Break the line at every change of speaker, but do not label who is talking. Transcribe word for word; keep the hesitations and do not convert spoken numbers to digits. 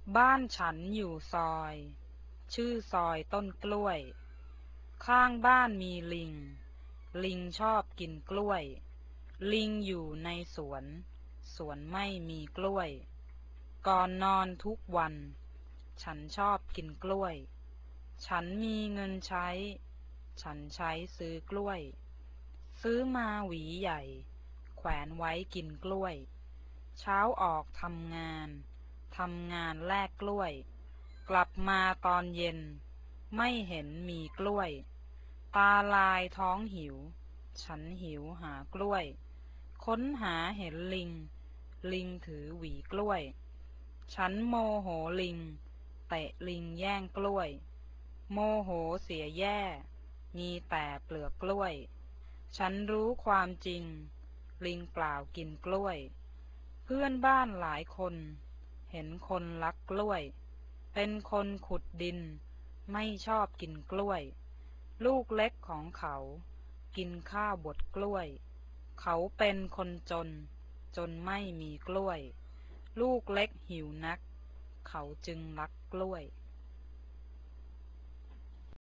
บ้านฉันอยู่ซอยชื่อซอยต้นกล้วยข้างบ้านมีลิงลิงชอบกินกล้วยลิงอยู่ในสวนสวนไม่มีกล้วยก่อนนอนทุกวันฉันชอบกินกล้วยฉันมีเงินใช้ฉันใช้ซื้อกล้วยซื้อมาหวีใหญ่แขวนไว้กินกล้วยเช้าออกทำงานทำงานแลกกล้วยกลับมาตอนเย็นไม่เห็นมีกล้วยตาลายท้องหิวฉันหิวหากล้วยค้นหาเห็นลิงลิงถือหวีกล้วยฉันโมโหลิงเตะลิงแย่งกล้วยโมโหเสียแย่มีแต่เปลือกกล้วยฉันรู้ความจริงลิงเปล่ากินกล้วยเพื่อนบ้านหลายคนเห็นคนลักกล้วยเป็นคนขุดดินไม่ชอบกินกล้วยลูกเล็กของเขากินข้าวบดกล้วยเขาเป็นคนจนจนไม่มีกล้วยลูกเล็กหิวนักเขาจึงลักกล้วย